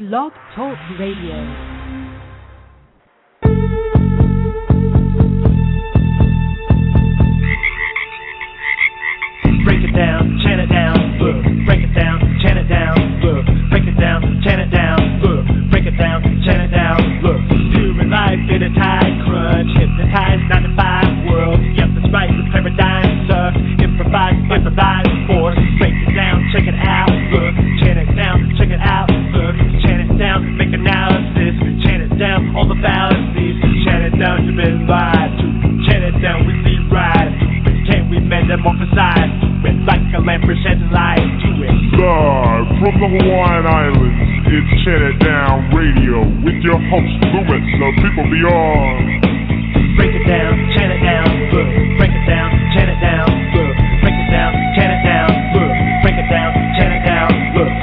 Blog Talk Radio. Break it down, chant it down, look. Break it down, chant it down, look. Break it down, chant it down, look. Break it down, chant it down, look. Human life in a tight crunch, hypnotized 9 to 5 world. Yep, that's right, the paradigm sucks. Improvise, force. Break it down, check it out, look. Chant it down, check it out, look. Chant it down, make analysis. Chant it down, all the fallacies. Chant it down, you've been lied to. Chant it down, we see right to it. Can we metamorphosize to it like a lamp shedding light to it? Live from the Hawaiian Islands, it's Chant It Down Radio with your host, Lewis of People Beyond. Break it down, chant it down, look. Break it down, chant it down, look. Break it down, chant it down, look. Break it down, chant it down, look.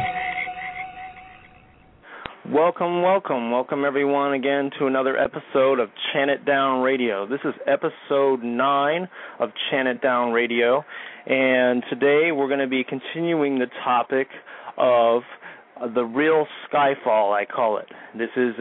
Welcome everyone again to another episode of Chant It Down Radio. This is episode 9 of Chant It Down Radio, and today we're going to be continuing the topic of the real skyfall, I call it. This is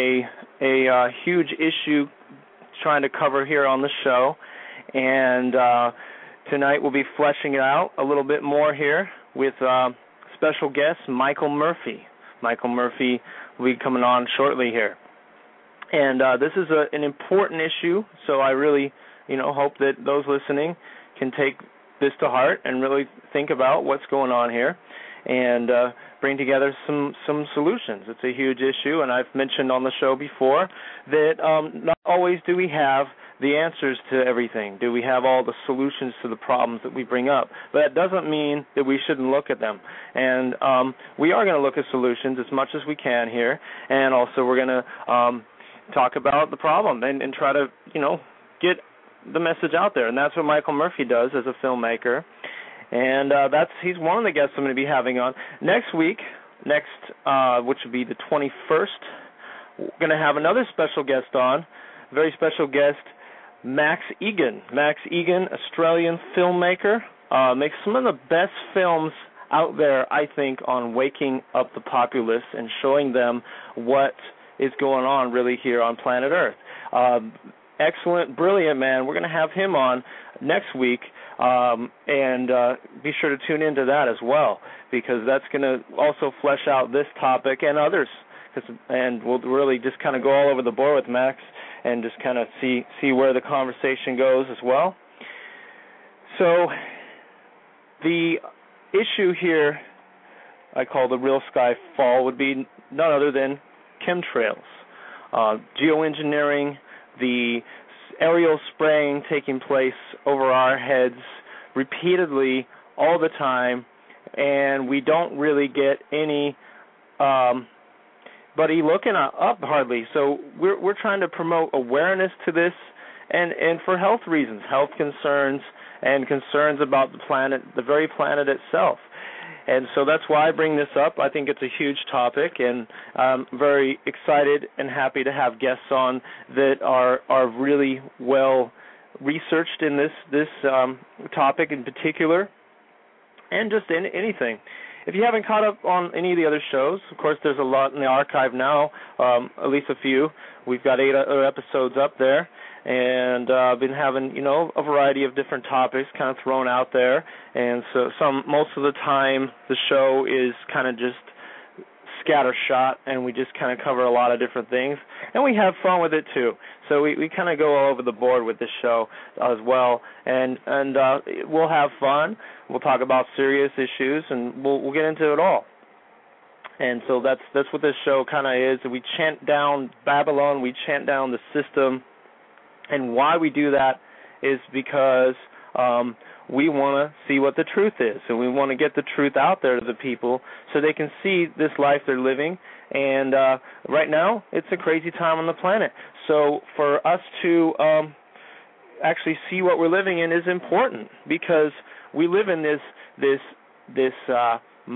a huge issue trying to cover here on the show, and tonight we'll be fleshing it out a little bit more here with special guest Michael Murphy. Michael Murphy will be coming on shortly here. And this is an important issue, so I really, hope that those listening can take this to heart and really think about what's going on here and bring together some solutions. It's a huge issue, and I've mentioned on the show before that not always do we have the answers to everything. Do we have all the solutions to the problems that we bring up? But that doesn't mean that we shouldn't look at them. And we are going to look at solutions as much as we can here, and also we're going to talk about the problem and try to, get the message out there. And that's what Michael Murphy does as a filmmaker. And he's one of the guests I'm going to be having on. Next week, which would be the 21st, we're going to have another special guest on, very special guest, Max Egan. Max Egan, Australian filmmaker, makes some of the best films out there, I think, on waking up the populace and showing them what is going on really here on planet Earth. Excellent, brilliant man. We're going to have him on next week, and be sure to tune into that as well, because that's going to also flesh out this topic and others, and we'll really just kind of go all over the board with Max and just kind of see where the conversation goes as well. So the issue here I call the real sky fall would be none other than chemtrails, geoengineering, the aerial spraying taking place over our heads repeatedly all the time, and we don't really get any buddy looking up hardly. So we're trying to promote awareness to this, and for health reasons, health concerns, and concerns about the planet, the very planet itself. And so that's why I bring this up. I think it's a huge topic, and I'm very excited and happy to have guests on that are really well researched in this topic in particular, and just in anything. If you haven't caught up on any of the other shows, of course, there's a lot in the archive now, at least a few. We've got 8 other episodes up there, and I've been having, a variety of different topics kind of thrown out there. And so most of the time, the show is kind of just scattershot, and we just kind of cover a lot of different things, and we have fun with it too. So we kind of go all over the board with this show as well, and we'll have fun. We'll talk about serious issues, and we'll get into it all. And so that's what this show kind of is. We chant down Babylon, we chant down the system, and why we do that is because we want to see what the truth is, and we want to get the truth out there to the people so they can see this life they're living. And right now, it's a crazy time on the planet. So for us to actually see what we're living in is important, because we live in this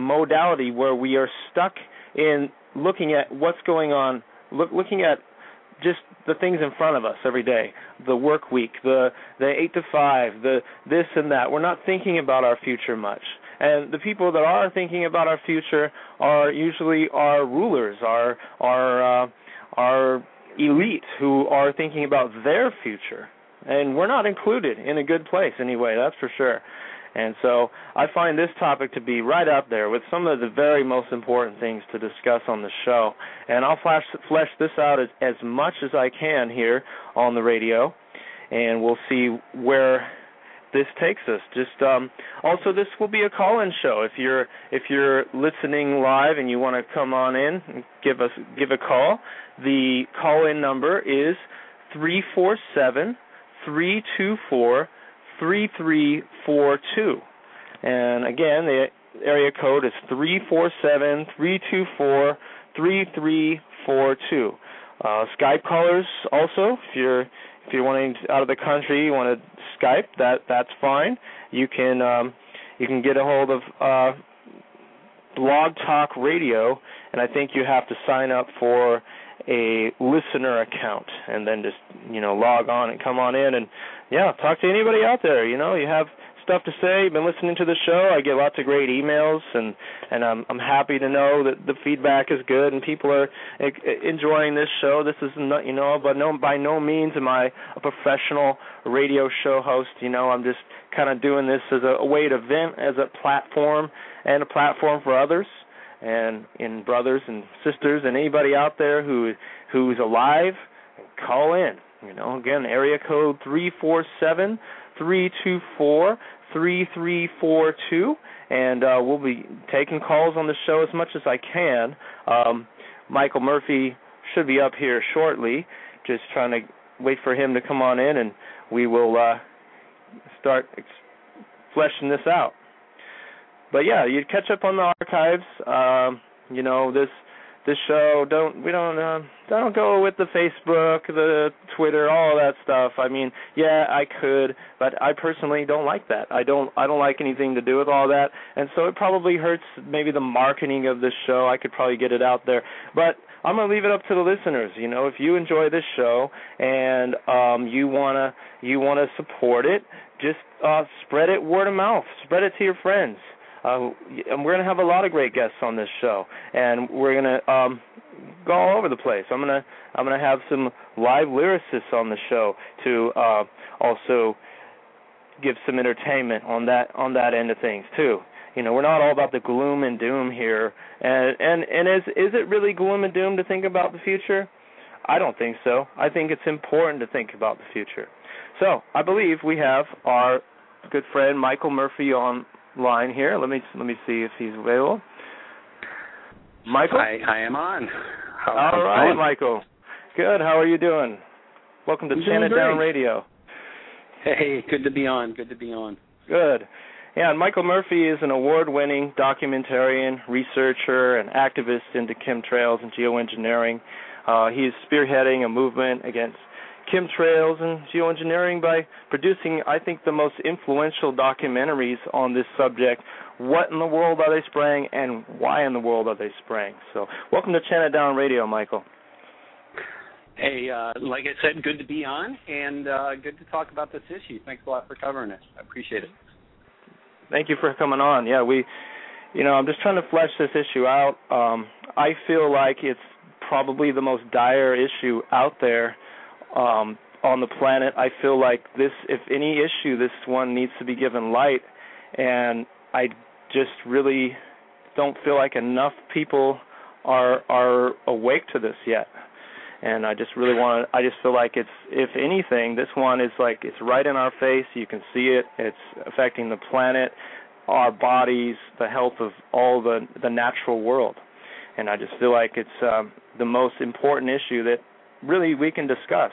modality where we are stuck in looking at what's going on, looking at just the things in front of us every day, the work week, the 8 to 5, the this and that. We're not thinking about our future much. And the people that are thinking about our future are usually our rulers, our elite who are thinking about their future. And we're not included in a good place anyway, that's for sure. And so I find this topic to be right up there with some of the very most important things to discuss on the show. And I'll flesh this out as much as I can here on the radio, and we'll see where this takes us. Just also, this will be a call-in show. If you're listening live and you want to come on in and give a call, the call-in number is 347-324-3342. And again, the area code is 347-324-3342. Skype callers also, if you're wanting out of the country, you want to Skype, that's fine. You can get a hold of Blog Talk Radio, and I think you have to sign up for a listener account, and then just log on and come on in and talk to anybody out there. You have stuff to say. You've been listening to the show. I get lots of great emails, and I'm happy to know that the feedback is good and people are enjoying this show. This is not, but by no means am I a professional radio show host. I'm just kind of doing this as a way to vent, as a platform and a platform for others and brothers and sisters and anybody out there who's alive. Call in. Again, area code 347-324-3342, and we'll be taking calls on the show as much as I can. Michael Murphy should be up here shortly, just trying to wait for him to come on in, and we will start fleshing this out. But yeah, you catch up on the archives. This show don't go with the Facebook, the Twitter, all of that stuff. I mean, yeah, I could, but I personally don't like that. I don't like anything to do with all that, and so it probably hurts maybe the marketing of this show. I could probably get it out there, but I'm gonna leave it up to the listeners. If you enjoy this show and you wanna support it, just spread it word of mouth, spread it to your friends. And we're going to have a lot of great guests on this show, and we're going to go all over the place. I'm going to have some live lyricists on the show to also give some entertainment on that end of things too. We're not all about the gloom and doom here. And is it really gloom and doom to think about the future? I don't think so. I think it's important to think about the future. So I believe we have our good friend Michael Murphy on line here. Let me see if he's available. Michael? I am on. All right, Michael. Good. How are you doing? Welcome to Chant It Down Radio. Hey, good to be on. Good. Yeah, and Michael Murphy is an award-winning documentarian, researcher, and activist into chemtrails and geoengineering. He's spearheading a movement against chemtrails and geoengineering by producing, I think, the most influential documentaries on this subject. What in the world are they spraying, and why in the world are they spraying? So welcome to Chant It Down Radio, Michael. Hey, like I said, good to be on, and good to talk about this issue. Thanks a lot for covering it. I appreciate it. Thank you for coming on. Yeah, I'm just trying to flesh this issue out. I feel like it's probably the most dire issue out there on the planet. I feel like this, if any issue, this one needs to be given light, and I just really don't feel like enough people are awake to this yet. And I just feel like it's, if anything, this one is like, it's right in our face. You can see it. It's affecting the planet, our bodies, the health of all the natural world. And I just feel like it's the most important issue that really we can discuss.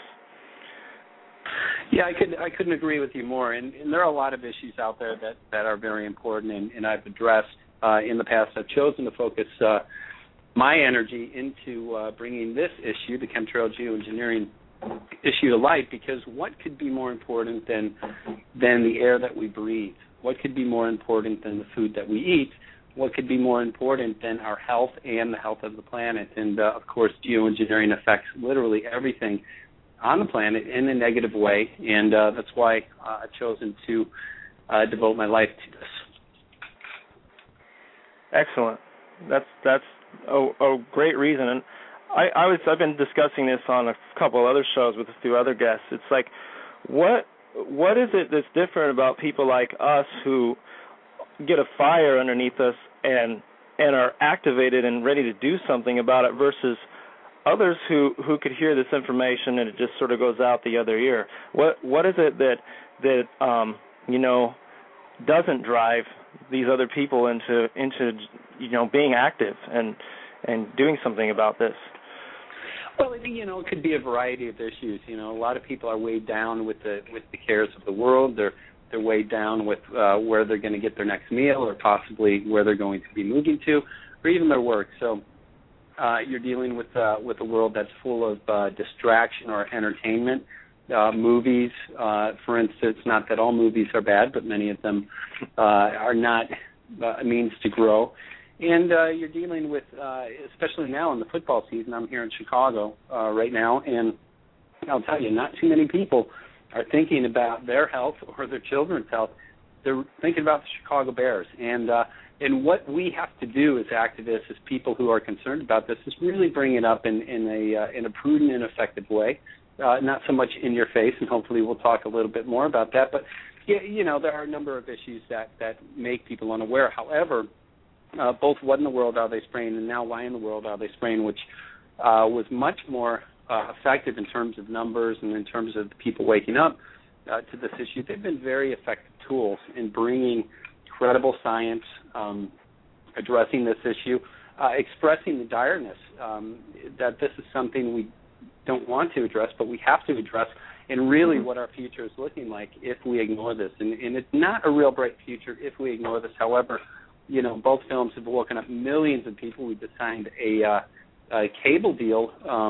Yeah, I couldn't agree with you more. And there are a lot of issues out there that are very important, and I've addressed in the past. I've chosen to focus my energy into bringing this issue, the chemtrail geoengineering issue, to light, because what could be more important than the air that we breathe? What could be more important than the food that we eat? what could be more important than our health and the health of the planet? And, of course, geoengineering affects literally everything on the planet in a negative way, and that's why I've chosen to devote my life to this. Excellent. That's a great reason. And I've been discussing this on a couple of other shows with a few other guests. It's like, what is it that's different about people like us who get a fire underneath us and are activated and ready to do something about it versus others who could hear this information and it just sort of goes out the other ear? What is it that doesn't drive these other people into being active and doing something about this? Well, it could be a variety of issues. A lot of people are weighed down with the cares of the world. They're weighed down with where they're going to get their next meal, or possibly where they're going to be moving to, or even their work. So you're dealing with a world that's full of distraction or entertainment. Movies, for instance, not that all movies are bad, but many of them are not a means to grow. And you're dealing with, especially now in the football season, I'm here in Chicago right now, and I'll tell you, not too many people are thinking about their health or their children's health. They're thinking about the Chicago Bears. And what we have to do as activists, as people who are concerned about this, is really bring it up in a prudent and effective way. Not so much in your face, and hopefully we'll talk a little bit more about that. But, there are a number of issues that make people unaware. However, both what in the world are they spraying and now why in the world are they spraying, which was much more effective in terms of numbers and in terms of people waking up to this issue. They've been very effective tools in bringing credible science, addressing this issue, expressing the direness that this is something we don't want to address, but we have to address, and really what our future is looking like if we ignore this. And it's not a real bright future if we ignore this. However, both films have woken up millions of people. We just signed a cable deal.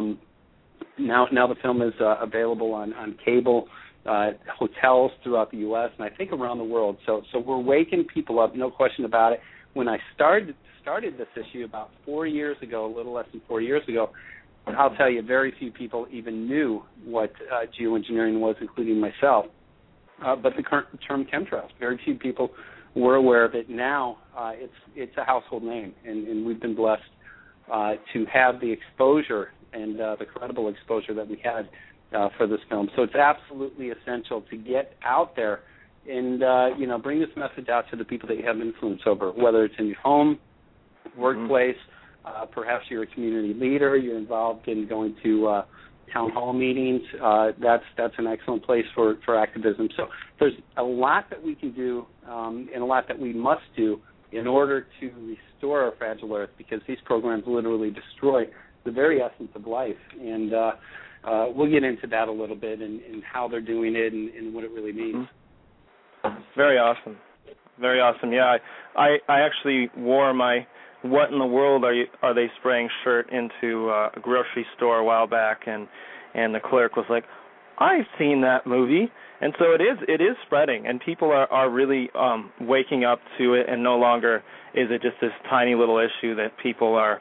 Now the film is available on cable, hotels throughout the U.S. and I think around the world. So we're waking people up, no question about it. When I started this issue about 4 years ago, a little less than 4 years ago, I'll tell you, very few people even knew what geoengineering was, including myself. But the current term chemtrails, very few people were aware of it. Now it's a household name, and we've been blessed to have the exposure and the credible exposure that we had for this film. So it's absolutely essential to get out there and bring this message out to the people that you have influence over, whether it's in your home, workplace. Perhaps you're a community leader, you're involved in going to town hall meetings. That's an excellent place for activism. So there's a lot that we can do and a lot that we must do in order to restore our fragile earth, because these programs literally destroy the very essence of life. And we'll get into that a little bit and how they're doing it and what it really means. Very awesome. Very awesome. Yeah, I actually wore my "What in the world are they spraying" shirt into a grocery store a while back, and the clerk was like, "I've seen that movie." And so it is spreading, and people are really waking up to it, and no longer is it just this tiny little issue that people are,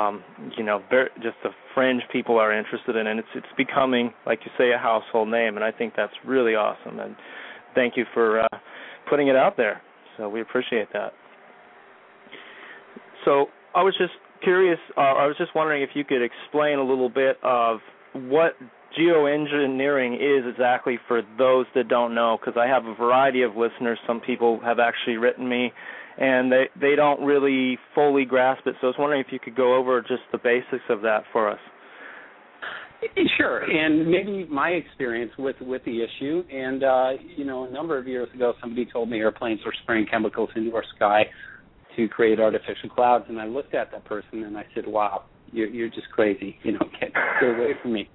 just the fringe people are interested in, and it's becoming, like you say, a household name, and I think that's really awesome, and thank you for putting it out there. So we appreciate that. So I was just curious, I was just wondering if you could explain a little bit of what geoengineering is exactly for those that don't know, because I have a variety of listeners. Some people have actually written me, and they don't really fully grasp it. So I was wondering if you could go over just the basics of that for us. Sure, and maybe my experience with the issue, and a number of years ago somebody told me airplanes were spraying chemicals into our sky to create artificial clouds, and I looked at that person and I said, "Wow, you're just crazy, get away from me."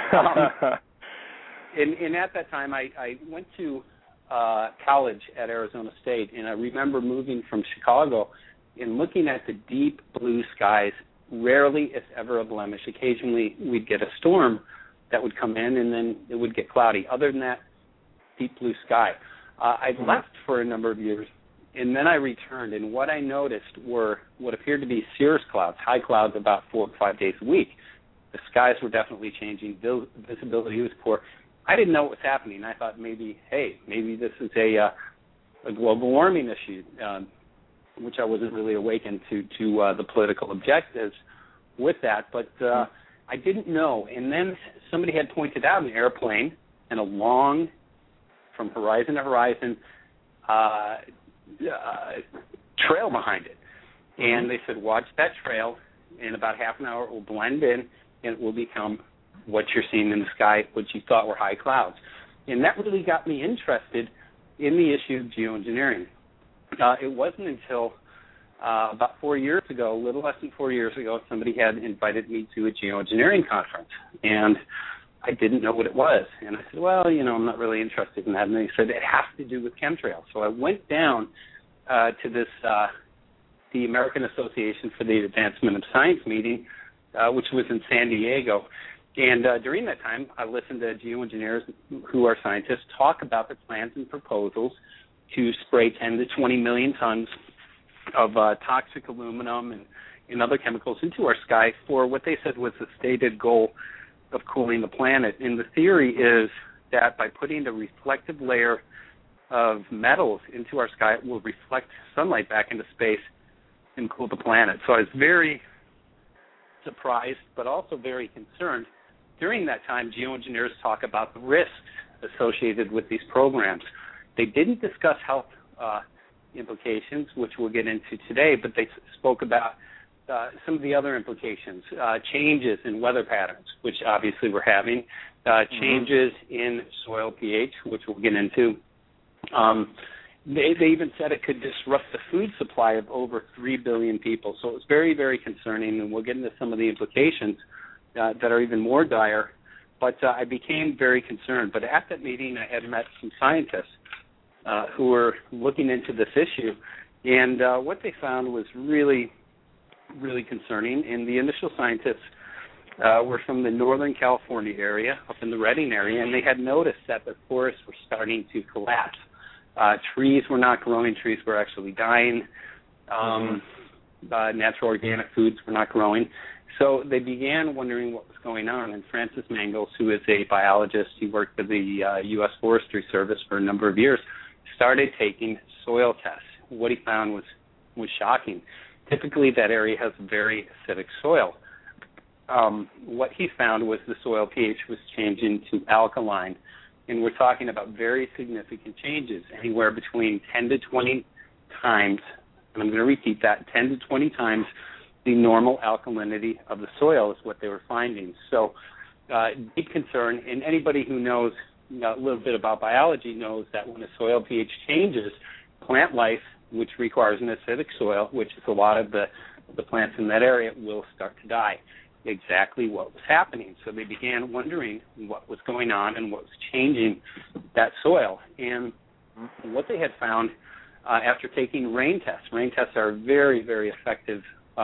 And at that time I went to college at Arizona State, and I remember moving from Chicago and looking at the deep blue skies. Rarely, if ever, a blemish. Occasionally, we'd get a storm that would come in, and then it would get cloudy. Other than that, deep blue sky. I left for a number of years and then I returned, and what I noticed were what appeared to be cirrus clouds, high clouds about 4 or 5 days a week. The skies were definitely changing. Visibility was poor. I didn't know what was happening. I thought maybe this is a global warming issue, which I wasn't really awakened to the political objectives with that. But I didn't know. And then somebody had pointed out an airplane and a long, from horizon to horizon, trail behind it. And they said, watch that trail. In about half an hour, it will blend in, and it will become what you're seeing in the sky, what you thought were high clouds. And that really got me interested in the issue of geoengineering. It wasn't until about 4 years ago, a little less than 4 years ago, somebody had invited me to a geoengineering conference. And I didn't know what it was. And I said, well, I'm not really interested in that. And they said, it has to do with chemtrails. So I went down to this, the American Association for the Advancement of Science meeting, which was in San Diego. And during that time, I listened to geoengineers who are scientists talk about their plans and proposals to spray 10 to 20 million tons of toxic aluminum and other chemicals into our sky for what they said was the stated goal of cooling the planet. And the theory is that by putting a reflective layer of metals into our sky, it will reflect sunlight back into space and cool the planet. So I was very surprised, but also very concerned. During that time, geoengineers talk about the risks associated with these programs. They didn't discuss health implications, which we'll get into today, but they spoke about some of the other implications, changes in weather patterns, which obviously we're having, changes in soil pH, which we'll get into. They even said it could disrupt the food supply of over 3 billion people. So it was very, very concerning, and we'll get into some of the implications that are even more dire. But I became very concerned. But at that meeting, I had met some scientists who were looking into this issue, and what they found was really, really concerning. And the initial scientists were from the Northern California area, up in the Redding area, and they had noticed that the forests were starting to collapse. Trees were not growing. Trees were actually dying. Natural organic foods were not growing. So they began wondering what was going on. And Francis Mangels, who is a biologist, he worked for the U.S. Forestry Service for a number of years, started taking soil tests. What he found was shocking. Typically, that area has very acidic soil. What he found was the soil pH was changing to alkaline. And we're talking about very significant changes, anywhere between 10 to 20 times, and I'm going to repeat that, 10 to 20 times the normal alkalinity of the soil is what they were finding. So deep concern, and anybody who knows a little bit about biology knows that when the soil pH changes, plant life, which requires an acidic soil, which is a lot of the plants in that area, will start to die. Exactly what was happening. So they began wondering what was going on and what was changing that soil. And what they had found after taking rain tests are a very, very effective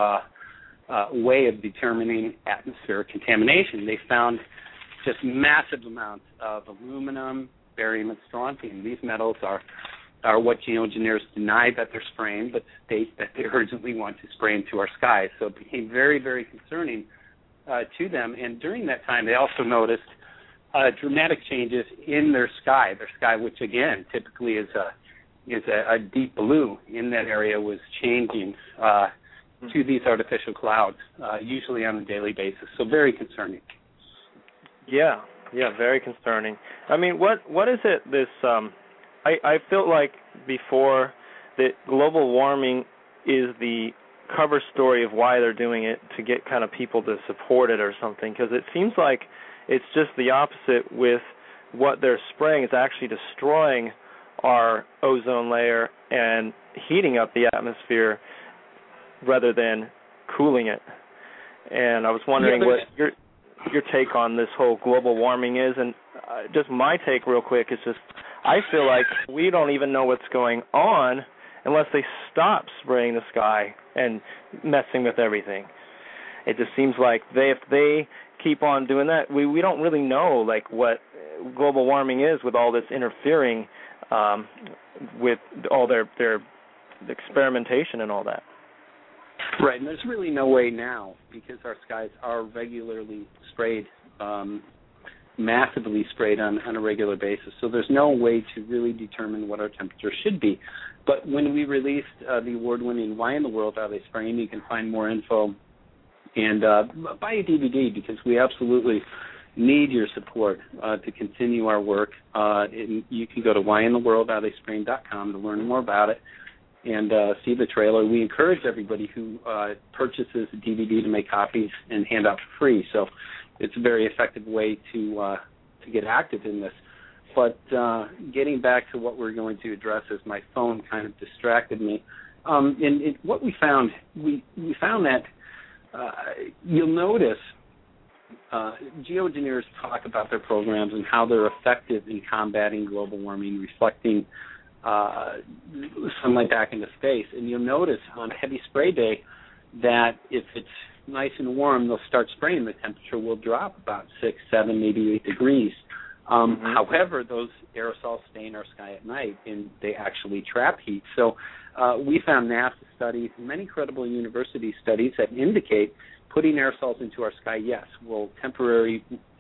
way of determining atmospheric contamination. They found just massive amounts of aluminum, barium, and strontium. These metals are what geoengineers deny that they're spraying, but state that they urgently want to spray into our skies. So it became very, very concerning to them. And during that time, they also noticed dramatic changes in their sky, which again typically is a deep blue in that area, was changing to these artificial clouds, usually on a daily basis. So very concerning. Yeah, very concerning. I mean, what is it? This I felt like before that global warming is the cover story of why they're doing it, to get kind of people to support it or something, because it seems like it's just the opposite with what they're spraying. It's actually destroying our ozone layer and heating up the atmosphere rather than cooling it. And I was wondering what your take on this whole global warming is. And just my take real quick is just I feel like we don't even know what's going on unless they stop spraying the sky and messing with everything. It just seems like if they keep on doing that, we don't really know like what global warming is with all this interfering with all their experimentation and all that. Right, and there's really no way now, because our skies are regularly sprayed, massively sprayed on a regular basis, so there's no way to really determine what our temperature should be. But when we released the award-winning Why in the World Are They Spraying, you can find more info and buy a DVD, because we absolutely need your support to continue our work. And you can go to whyintheworldaretheyspraying.com to learn more about it and see the trailer. We encourage everybody who purchases a DVD to make copies and hand out for free. So it's a very effective way to get active in this. But getting back to what we're going to address, as my phone kind of distracted me, and what we found that you'll notice geoengineers talk about their programs and how they're effective in combating global warming, reflecting sunlight back into space. And you'll notice on heavy spray day that if it's nice and warm, they'll start spraying. The temperature will drop about 6, 7, maybe 8 degrees. However, those aerosols stay in our sky at night, and they actually trap heat. So we found NASA studies, many credible university studies that indicate putting aerosols into our sky, yes, will temporarily,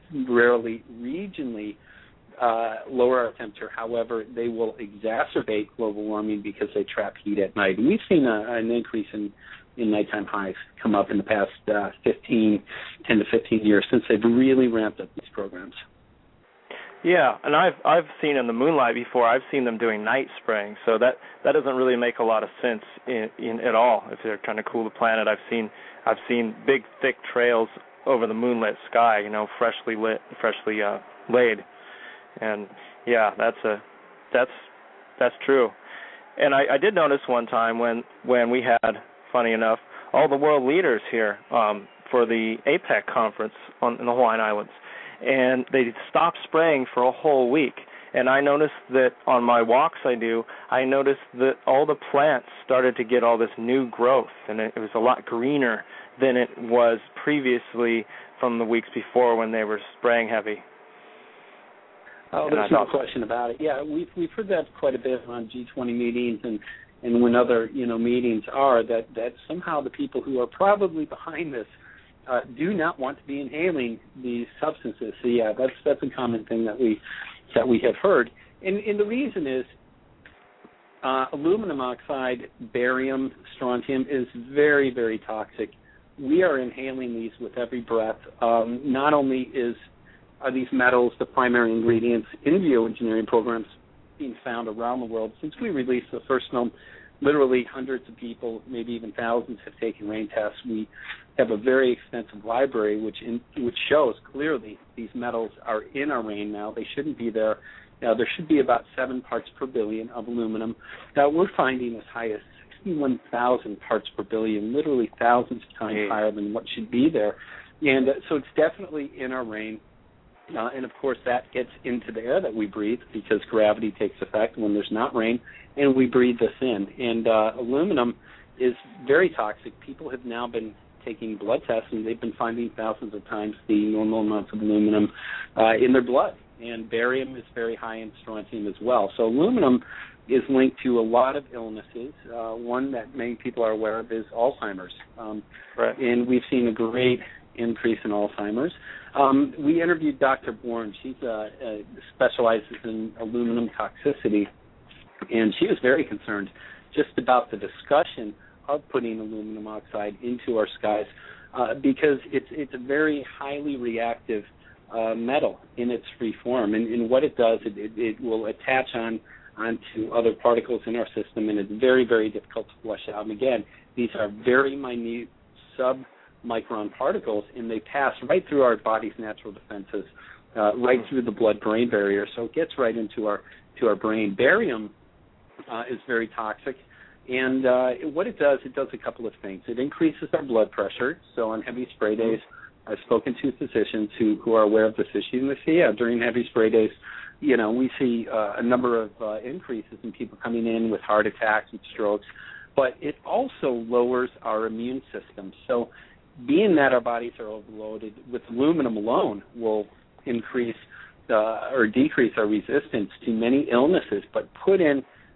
regionally lower our temperature. However, they will exacerbate global warming because they trap heat at night. And we've seen an increase in nighttime highs come up in the past 10 to 15 years since they've really ramped up these programs. Yeah, and I've seen in the moonlight before. I've seen them doing night spraying, so that doesn't really make a lot of sense in at all. If they're trying to cool the planet, I've seen big thick trails over the moonlit sky, freshly laid, and yeah, that's true. And I did notice one time when we had, funny enough, all the world leaders here for the APEC conference in the Hawaiian Islands. And they stopped spraying for a whole week. And I noticed that on my walks I noticed that all the plants started to get all this new growth, and it was a lot greener than it was previously from the weeks before when they were spraying heavy. Oh, there's no question about it. Yeah, we've heard that quite a bit on G20 meetings and when other meetings are that somehow the people who are probably behind this do not want to be inhaling these substances. So yeah, that's a common thing that we have heard, and the reason is aluminum oxide, barium, strontium is very, very toxic. We are inhaling these with every breath. Not only are these metals the primary ingredients in geoengineering programs being found around the world. Since we released the first film, literally hundreds of people, maybe even thousands, have taken rain tests. We have a very extensive library which shows clearly these metals are in our rain now. They shouldn't be there. Now, there should be about 7 parts per billion of aluminum. Now, we're finding as high as 61,000 parts per billion, literally thousands of times higher than what should be there. And so it's definitely in our rain. And, of course, that gets into the air that we breathe because gravity takes effect when there's not rain, and we breathe this in. And aluminum is very toxic. People have now been taking blood tests, and they've been finding thousands of times the normal amounts of aluminum in their blood. And barium is very high in strontium as well. So aluminum is linked to a lot of illnesses. One that many people are aware of is Alzheimer's. Right. And we've seen a great increase in Alzheimer's. We interviewed Dr. Bourne. She specializes in aluminum toxicity, and she was very concerned just about the discussion of putting aluminum oxide into our skies because it's a very highly reactive metal in its free form. And what it does, it will attach onto other particles in our system, and it's very, very difficult to flush out. And again, these are very minute submicron particles, and they pass right through our body's natural defenses, right through the blood-brain barrier, so it gets right into our brain. Barium is very toxic, and what it does a couple of things. It increases our blood pressure, so on heavy spray days, I've spoken to physicians who are aware of this issue, and they say, yeah, during heavy spray days, we see a number of increases in people coming in with heart attacks and strokes, but it also lowers our immune system. So being that our bodies are overloaded, with aluminum alone will increase or decrease our resistance to many illnesses, but put in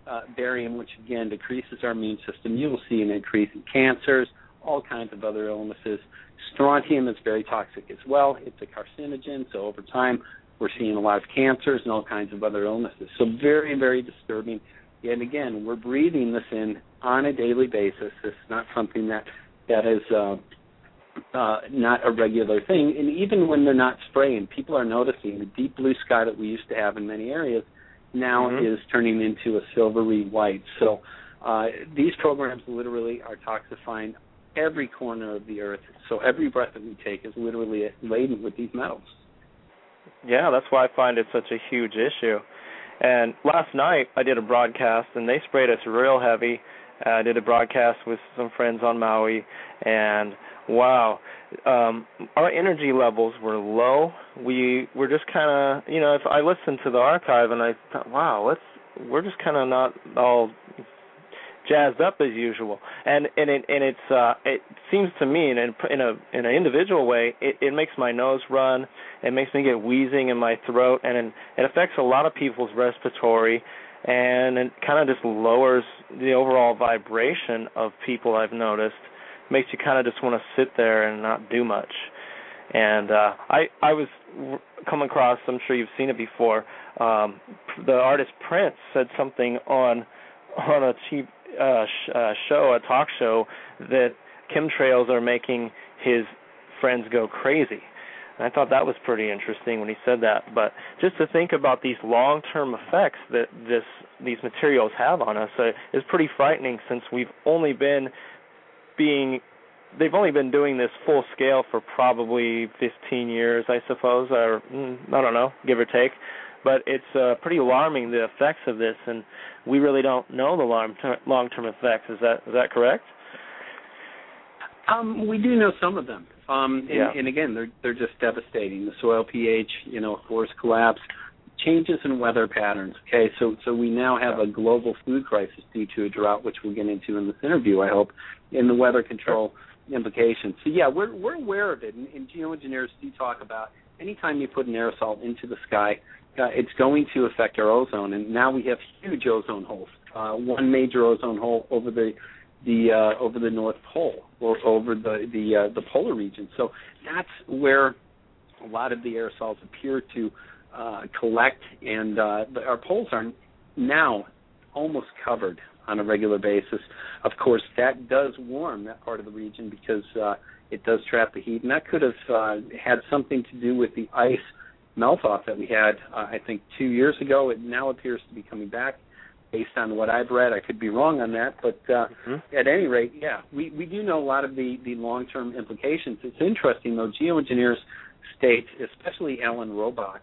barium, which again decreases our immune system. You will see an increase in cancers, all kinds of other illnesses. Strontium is very toxic as well. It's a carcinogen, so over time we're seeing a lot of cancers and all kinds of other illnesses. So very, very disturbing. And again, we're breathing this in on a daily basis. It's not something that is not a regular thing. And even when they're not spraying, people are noticing the deep blue sky that we used to have in many areas now is turning into a silvery white. So these programs literally are toxifying every corner of the earth. So every breath that we take is literally laden with these metals. Yeah, that's why I find it such a huge issue. And last night I did a broadcast, and they sprayed us real heavy. I did a broadcast with some friends on Maui, and wow, our energy levels were low. We were just kind of, if I listened to the archive and I thought, wow, we're just kind of not all jazzed up as usual. And it seems to me in an individual way, it makes my nose run. It makes me get wheezing in my throat, and it affects a lot of people's respiratory, and it kind of just lowers the overall vibration of people, I've noticed. Makes you kind of just want to sit there and not do much. And I was come across, I'm sure you've seen it before, the artist Prince said something on a cheap show, a talk show, that chemtrails are making his friends go crazy. And I thought that was pretty interesting when he said that. But just to think about these long-term effects that these materials have on us is pretty frightening, since they've only been doing this full scale for probably 15 years, I suppose, or I don't know, give or take. But it's pretty alarming, the effects of this, and we really don't know the long-term effects. Is that correct? We do know some of them. And again, they're just devastating. The soil pH, forest collapse, changes in weather patterns. Okay, so we now have a global food crisis due to a drought, which we'll get into in this interview, I hope, in the weather control implications. So yeah, we're aware of it, and geoengineers do talk about anytime you put an aerosol into the sky, it's going to affect our ozone, and now we have huge ozone holes. One major ozone hole over the North Pole, or over the polar region. So that's where a lot of the aerosols appear to collect, and our poles are now almost covered on a regular basis. Of course, that does warm that part of the region because it does trap the heat, and that could have had something to do with the ice melt-off that we had, I think, 2 years ago. It now appears to be coming back. Based on what I've read, I could be wrong on that, but at any rate, yeah, we do know a lot of the long-term implications. It's interesting, though, geoengineers state, especially Alan Robach,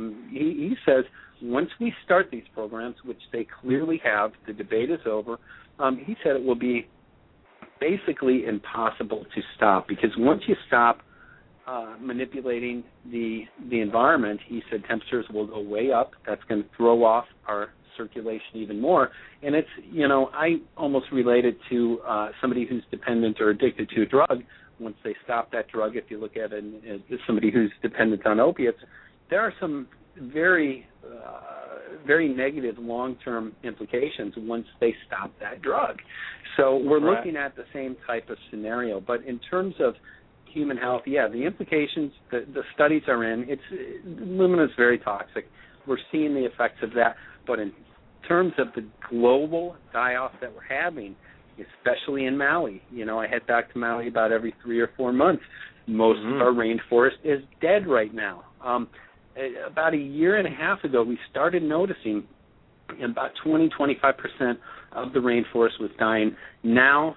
he says once we start these programs, which they clearly have, the debate is over, he said it will be basically impossible to stop, because once you stop manipulating the environment, he said temperatures will go way up. That's going to throw off our circulation even more. And it's, I almost relate it to somebody who's dependent or addicted to a drug. Once they stop that drug, if you look at it as somebody who's dependent on opiates, there are some very, very negative long-term implications once they stop that drug. So we're looking at the same type of scenario. But in terms of human health, yeah, the implications, the studies are in. Aluminum is very toxic. We're seeing the effects of that. But in terms of the global die-off that we're having, especially in Maui, I head back to Maui about every 3 or 4 months. Most of our rainforest is dead right now. About a year and a half ago, we started noticing about 20-25% of the rainforest was dying. Now,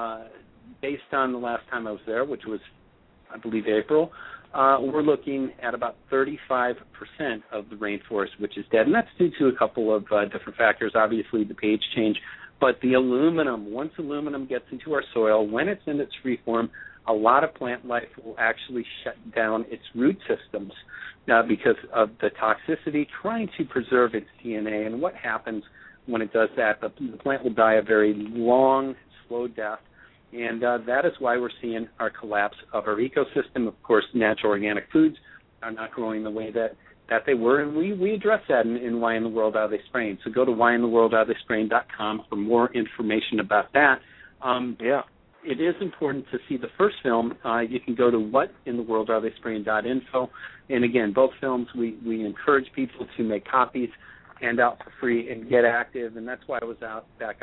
based on the last time I was there, which was, I believe, April, we're looking at about 35% of the rainforest, which is dead. And that's due to a couple of different factors, obviously the pH change. But the aluminum, once aluminum gets into our soil, when it's in its free form, a lot of plant life will actually shut down its root systems because of the toxicity, trying to preserve its DNA. And what happens when it does that? The plant will die a very long, slow death. And that is why we're seeing our collapse of our ecosystem. Of course, natural organic foods are not growing the way that that they were, and we address that in Why in the World Are They Spraying. So go to whyintheworldarethayspraying.com for more information about that. It is important to see the first film. You can go to whatintheworldarethayspraying.info. And again, both films, we encourage people to make copies, hand out for free, and get active. And that's why I was back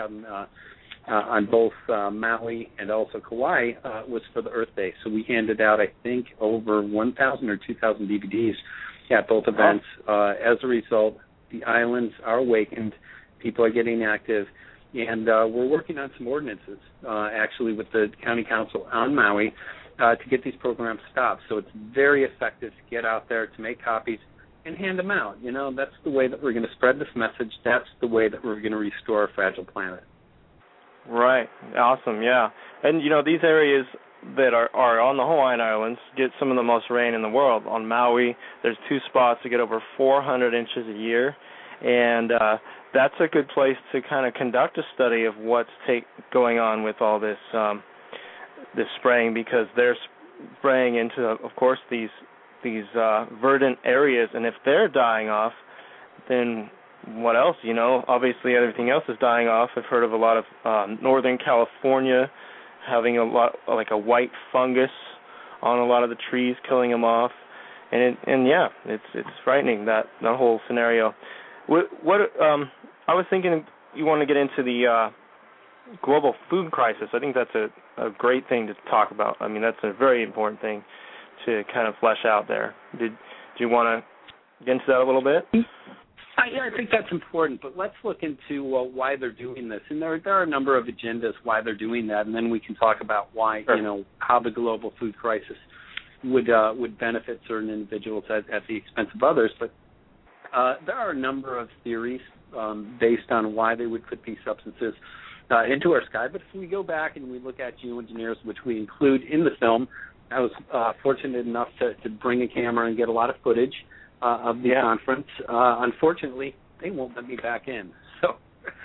on both Maui and also Kauai was for the Earth Day. So we handed out, I think, over 1,000 or 2,000 DVDs at both events. As a result, the islands are awakened. People are getting active. And we're working on some ordinances, actually, with the county council on Maui to get these programs stopped. So it's very effective to get out there, to make copies, and hand them out. You know, that's the way that we're going to spread this message. That's the way that we're going to restore our fragile planet. Right. Awesome, yeah. And, you know, these areas that are on the Hawaiian Islands get some of the most rain in the world. On Maui, there's 2 spots that get over 400 inches a year. And that's a good place to kind of conduct a study of what's going on with all this this spraying, because they're spraying into, of course, these verdant areas, and if they're dying off, then what else? You know, obviously everything else is dying off. I've heard of a lot of Northern California having a lot, like a white fungus on a lot of the trees, killing them off, and yeah, it's frightening, that whole scenario. What I was thinking, you want to get into the global food crisis. I think that's a great thing to talk about. I mean, that's a very important thing to kind of flesh out there. Do you want to get into that a little bit? I think that's important, but let's look into why they're doing this. And there are a number of agendas why they're doing that, and then we can talk about why, you know, how the global food crisis would benefit certain individuals at the expense of others. But there are a number of theories based on why they would put these substances into our sky. But if we go back and we look at geoengineers, which we include in the film, I was fortunate enough to bring a camera and get a lot of footage of the conference. Unfortunately, they won't let me back in. So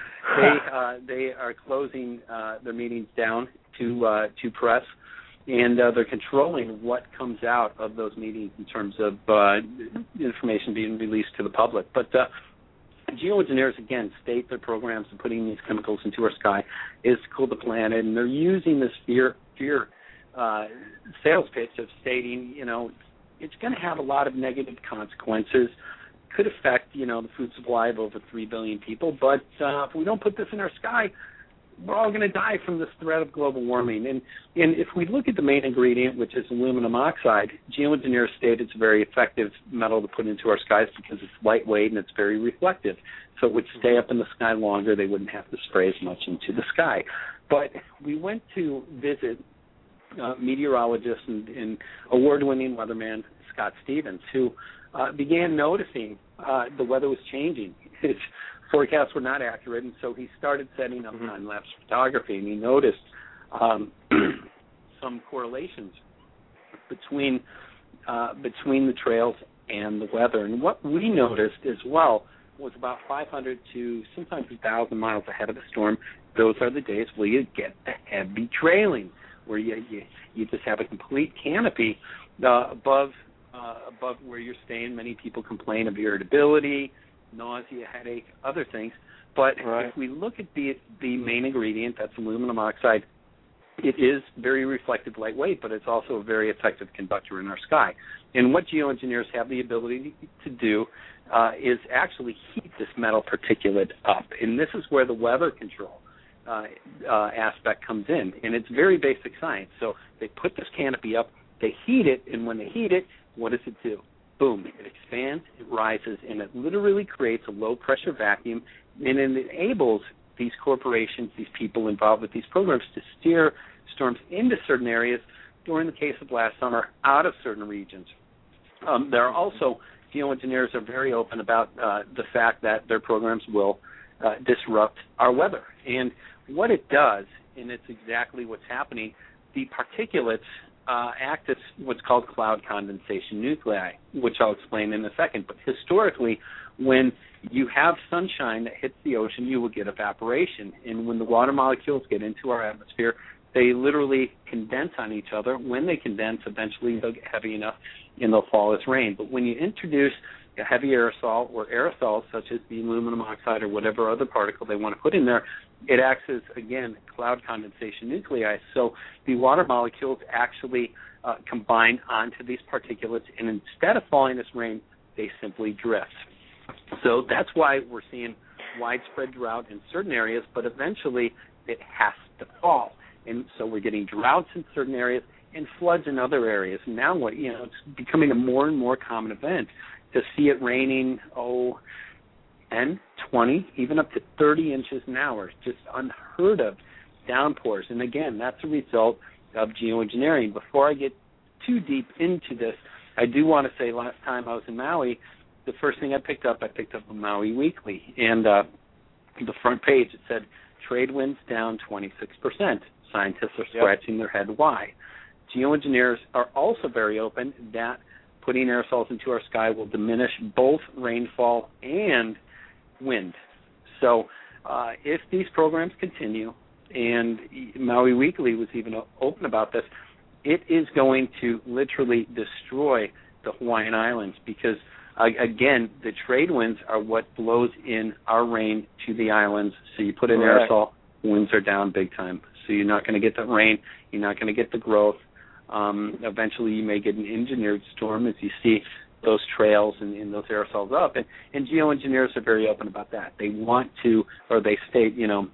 they are closing their meetings down to press, and they're controlling what comes out of those meetings in terms of information being released to the public. But geoengineers, again, state their programs of putting these chemicals into our sky is to cool the planet, and they're using this fear sales pitch of stating, you know, it's going to have a lot of negative consequences, could affect, you know, the food supply of over 3 billion people, but if we don't put this in our sky, we're all going to die from this threat of global warming. And if we look at the main ingredient, which is aluminum oxide, geoengineers state it's a very effective metal to put into our skies because it's lightweight and it's very reflective. So it would stay up in the sky longer. They wouldn't have to spray as much into the sky. But we went to visit meteorologist and award-winning weatherman Scott Stevens, who began noticing the weather was changing. His forecasts were not accurate, and so he started setting up time-lapse photography, and he noticed some correlations between the trails and the weather. And what we noticed as well was about 500 to sometimes 1,000 miles ahead of the storm, those are the days where you get the heavy trailing, where you just have a complete canopy above where you're staying. Many people complain of irritability, nausea, headache, other things. But if we look at the main ingredient, that's aluminum oxide, it is very reflective, lightweight, but it's also a very effective conductor in our sky. And what geoengineers have the ability to do is actually heat this metal particulate up. And this is where the weather control aspect comes in. And it's very basic science. So they put this canopy up, they heat it, and when they heat it, what does it do? Boom, it expands, it rises, and it literally creates a low-pressure vacuum, and it enables these corporations, these people involved with these programs to steer storms into certain areas, or in the case of last summer, out of certain regions. There are also, geoengineers are very open about the fact that their programs will disrupt our weather. And what it does, and it's exactly what's happening, the particulates act as what's called cloud condensation nuclei, which I'll explain in a second. But historically, when you have sunshine that hits the ocean, you will get evaporation. And when the water molecules get into our atmosphere, they literally condense on each other. When they condense, eventually they'll get heavy enough and they'll fall as rain. But when you introduce a heavy aerosol or aerosols such as the aluminum oxide or whatever other particle they want to put in there, it acts as, again, cloud condensation nuclei. So the water molecules actually combine onto these particulates, and instead of falling as rain, they simply drift. So that's why we're seeing widespread drought in certain areas, but eventually it has to fall. And so we're getting droughts in certain areas and floods in other areas. And now it's becoming a more and more common event to see it raining, 10, 20, even up to 30 inches an hour. Just unheard of downpours. And again, that's a result of geoengineering. Before I get too deep into this, I do want to say last time I was in Maui, the first thing I picked up a Maui Weekly. And the front page, it said, trade winds down 26%. Scientists are scratching their head why. Geoengineers are also very open that putting aerosols into our sky will diminish both rainfall and wind. So if these programs continue, and Maui Weekly was even open about this, it is going to literally destroy the Hawaiian Islands because, again, the trade winds are what blows in our rain to the islands. So you put in aerosol, winds are down big time. So you're not going to get the rain. You're not going to get the growth. Eventually you may get an engineered storm as you see those trails and those aerosols up. And geoengineers are very open about that. They want to, or they state,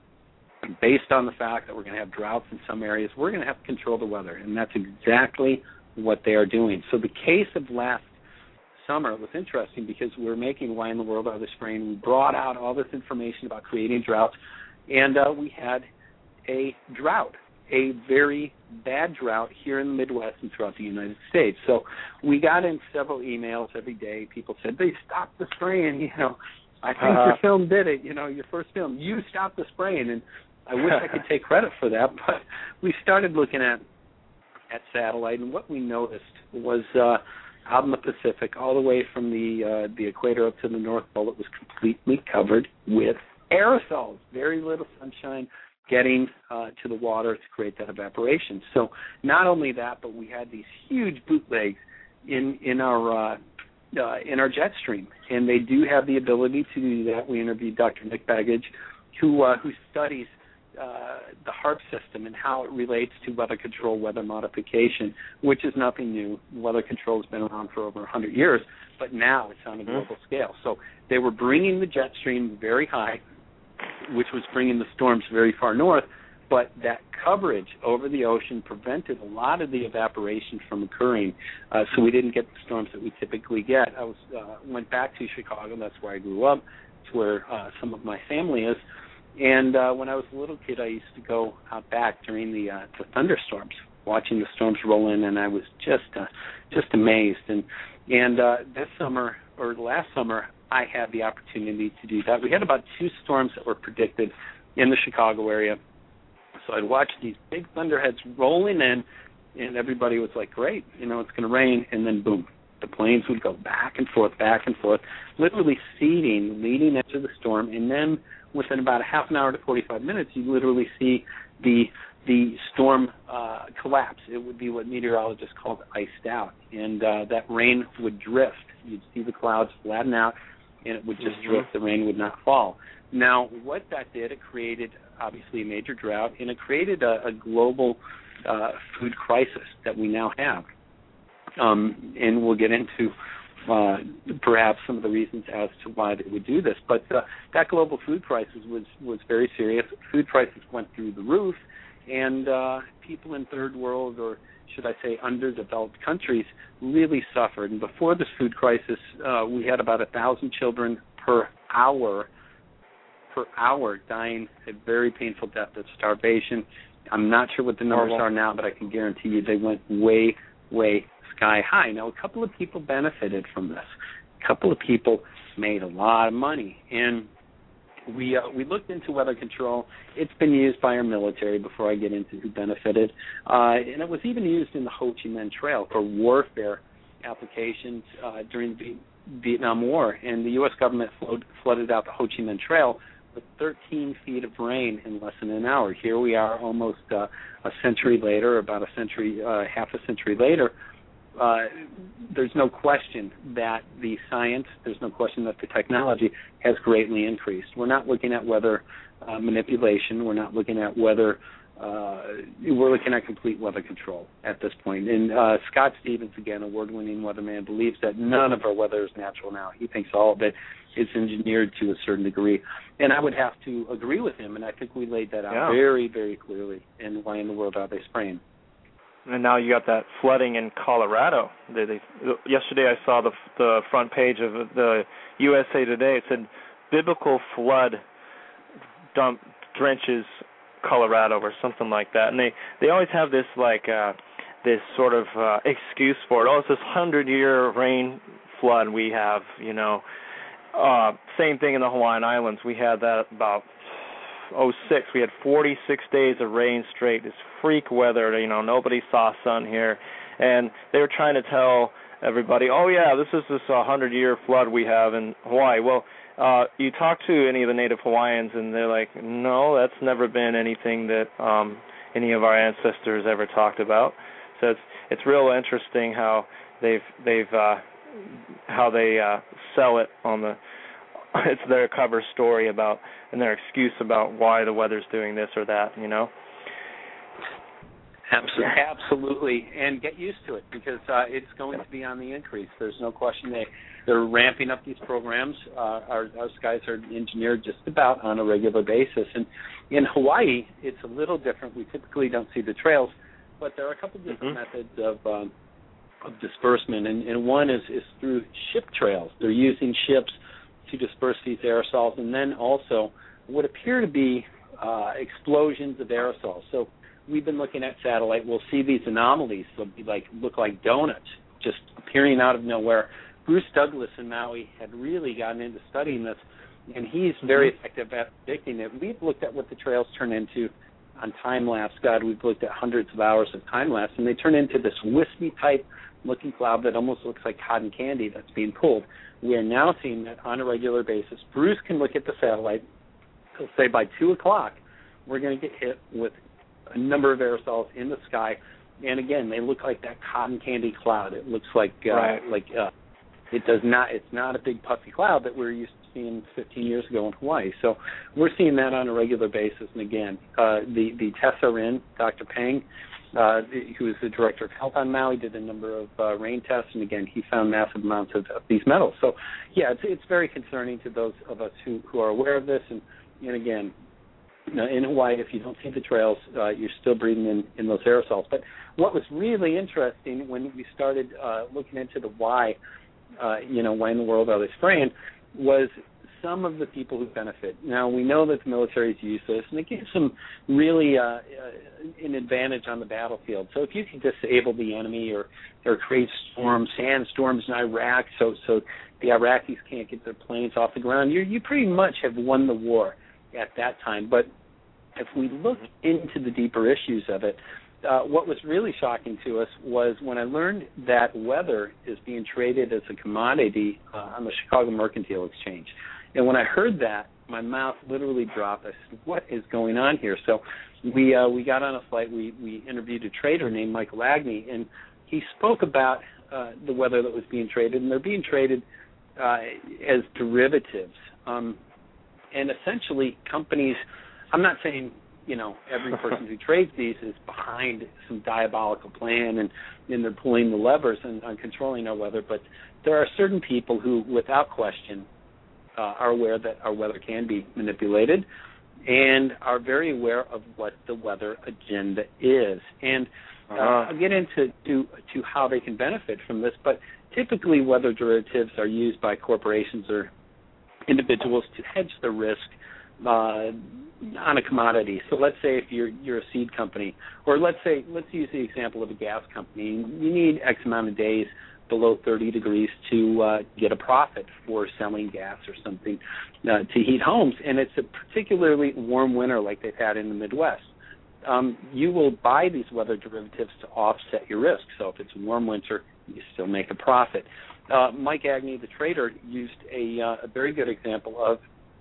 based on the fact that we're going to have droughts in some areas, we're going to have to control the weather. And that's exactly what they are doing. So the case of last summer was interesting because we were making Why in the World Are They Spraying? We brought out all this information about creating droughts, and we had a drought, a very bad drought here in the Midwest and throughout the United States. So we got in several emails every day. People said, they stopped the spraying, I think your film did it, your first film. You stopped the spraying, and I wish I could take credit for that, but we started looking at satellite, and what we noticed was out in the Pacific, all the way from the equator up to the North Pole, it was completely covered with aerosols, very little sunshine getting to the water to create that evaporation. So not only that, but we had these huge bootlegs in our jet stream, and they do have the ability to do that. We interviewed Dr. Nick Baggage, who studies the HAARP system and how it relates to weather control, weather modification, which is nothing new. Weather control has been around for over 100 years, but now it's on a global scale. So they were bringing the jet stream very high, which was bringing the storms very far north, but that coverage over the ocean prevented a lot of the evaporation from occurring, so we didn't get the storms that we typically get. I went back to Chicago. That's where I grew up. It's where some of my family is. And when I was a little kid, I used to go out back during the thunderstorms, watching the storms roll in, and I was just amazed. And this summer, or last summer, I had the opportunity to do that. We had about 2 storms that were predicted in the Chicago area. So I'd watch these big thunderheads rolling in, and everybody was like, great, it's going to rain, and then boom. The planes would go back and forth, literally seeding, leading edge of the storm, and then within about a half an hour to 45 minutes, you literally see the storm collapse. It would be what meteorologists call iced out, and that rain would drift. You'd see the clouds flatten out, and it would just drift. The rain would not fall. Now, what that did, it created, obviously, a major drought, and it created a global food crisis that we now have. And we'll get into perhaps some of the reasons as to why they would do this. But that global food crisis was very serious. Food prices went through the roof, and people in third world, or should I say underdeveloped countries, really suffered. And before this food crisis, we had about 1,000 children per hour dying a very painful death of starvation. I'm not sure what the numbers are now, but I can guarantee you they went way, way sky high. Now, a couple of people benefited from this. A couple of people made a lot of money, and we looked into weather control. It's been used by our military before I get into who benefited, and it was even used in the Ho Chi Minh Trail for warfare applications during the Vietnam War, and the U.S. government flooded out the Ho Chi Minh Trail with 13 feet of rain in less than an hour. Here we are almost a century later, about half a century later, there's no question that the science, there's no question that the technology has greatly increased. We're not looking at weather manipulation. We're not looking at weather. We're looking at complete weather control at this point. And Scott Stevens, again, award-winning weatherman, believes that none of our weather is natural now. He thinks all of it is engineered to a certain degree. And I would have to agree with him, and I think we laid that out very, very clearly in Why in the World Are They Spraying? And now you got that flooding in Colorado. Yesterday I saw the front page of the USA Today. It said, biblical flood drenches Colorado or something like that. And they always have this this sort of excuse for it. Oh, it's this 100-year rain flood we have, Same thing in the Hawaiian Islands. We had that about 2006. We had 46 days of rain straight. This freak weather. Nobody saw sun here, and they were trying to tell everybody, oh yeah, this is this 100-year flood we have in Hawaii. Well, you talk to any of the native Hawaiians, and they're like, no, that's never been anything that any of our ancestors ever talked about. So it's real interesting how they sell it on the. It's their cover story about and their excuse about why the weather's doing this or that, Absolutely, and get used to it because it's going to be on the increase. There's no question they're ramping up these programs. Our skies are engineered just about on a regular basis. And in Hawaii, it's a little different. We typically don't see the trails, but there are a couple different methods of disbursement, and one is through ship trails. They're using ships to disperse these aerosols, and then also what appear to be explosions of aerosols. So we've been looking at satellite. We'll see these anomalies. They'll be look like donuts just appearing out of nowhere. Bruce Douglas in Maui had really gotten into studying this, and he's very effective at predicting it. We've looked at what the trails turn into on time-lapse. We've looked at hundreds of hours of time-lapse, and they turn into this wispy-type looking cloud that almost looks like cotton candy that's being pulled. We are now seeing that on a regular basis. Bruce can look at the satellite. He'll say by 2 o'clock, we're going to get hit with a number of aerosols in the sky, and again, they look like that cotton candy cloud. It looks like it does not. It's not a big puffy cloud that we're used to seeing 15 years ago in Hawaii. So we're seeing that on a regular basis. And again, the tests are in. Dr. Pang, who is the director of health on Maui, did a number of rain tests, and again, he found massive amounts of these metals. So yeah, it's very concerning to those of us who are aware of this. And again, in Hawaii, if you don't see the trails, you're still breathing in those aerosols. But what was really interesting when we started looking into the why in the world are they spraying, was some of the people who benefit. Now, we know that the military's used this, and it gives them really an advantage on the battlefield. So if you can disable the enemy or create sandstorms in Iraq so the Iraqis can't get their planes off the ground, you pretty much have won the war at that time. But if we look into the deeper issues of it, what was really shocking to us was when I learned that weather is being traded as a commodity on the Chicago Mercantile Exchange. And when I heard that, my mouth literally dropped. I said, what is going on here? So we got on a flight. We interviewed a trader named Michael Agney, and he spoke about the weather that was being traded, and they're being traded as derivatives. And essentially companies, I'm not saying every person who trades these is behind some diabolical plan and they're pulling the levers on controlling our weather, but there are certain people who, without question, are aware that our weather can be manipulated and are very aware of what the weather agenda is. And I'll get into how they can benefit from this, but typically weather derivatives are used by corporations or individuals to hedge the risk on a commodity. So let's say if you're a seed company, or let's use the example of a gas company. You need X amount of days below 30 degrees to get a profit for selling gas or something to heat homes, and it's a particularly warm winter like they've had in the Midwest. You will buy these weather derivatives to offset your risk. So if it's a warm winter, you still make a profit. Mike Agney, the trader, used a very good example of